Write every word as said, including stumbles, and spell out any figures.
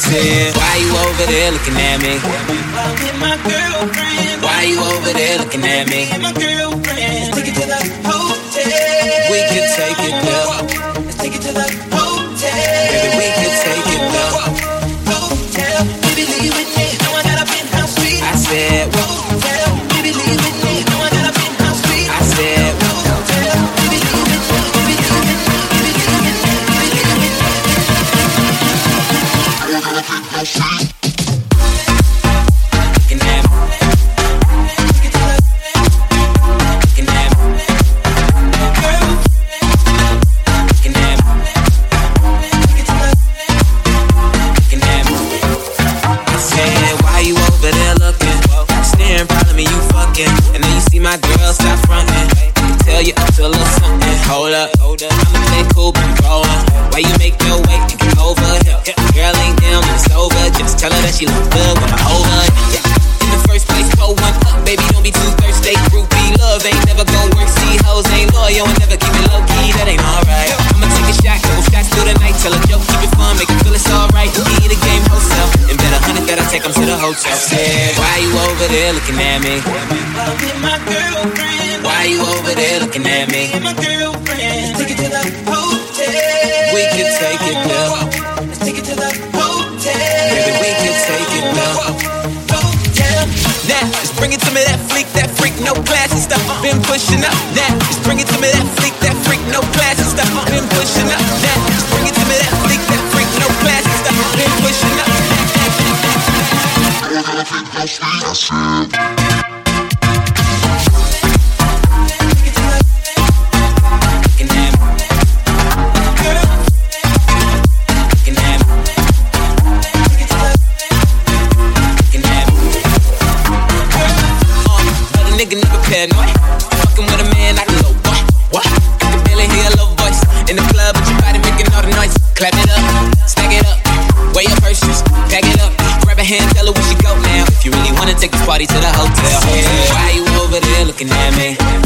said, why you over there looking at me? My girlfriend. Why you over there looking at me? My girlfriend. Take it to the hotel. We can take it there. Let's take it to the hotel. Baby, we can take it there. Hotel. Baby, leave with me. No, I got a penthouse suite. I said, hotel. Baby, leave with me. No, I got a penthouse suite. I said, hotel. Baby, leave with me. Baby, leave with me. Baby, leave with me. Baby, leave with me. I got a penthouse suite. My girl, stop frontin'. I can tell you up to a little something. Hold up, hold up. I'ma play cool, but rollin'. Why you make your way and get over here? Girl ain't down when it's over. Just tell her that she look good when I'm over. Yeah. In the first place, pull one up, baby. Don't be too thirsty. Groupie love ain't never gon' work. See, hoes ain't loyal and never keep it low key. That ain't alright. I'ma take a shot, couple shots through the night. Tell a joke, keep it fun, make it feel it's alright. Key the game wholesale, and bet a hundred that I take 'em to the hotel. Said, why you over there looking at me? My girlfriend. Why you over there looking at me? My girlfriend. Take it to the hotel. We can take it there. Let's take it to the hotel. Baby, we can take it there. Hotel. Now, just bring it to me, that freak, that freak, no class and stuff. Been pushing up. Now, just bring it to me, that freak, that freak, no class and stuff. Been pushing up. Now, just bring it to me, that freak, that freak, no class and stuff. Been pushing up. I said. Nigga never paranoid. Fucking with a man, I can go what, what? I can barely hear a little voice in the club, but your body making all the noise. Clap it up, stack it up, weigh your purses, pack it up, grab a hand, tell her we should go now. If you really wanna take this party to the hotel. Yeah. Why you over there looking at me?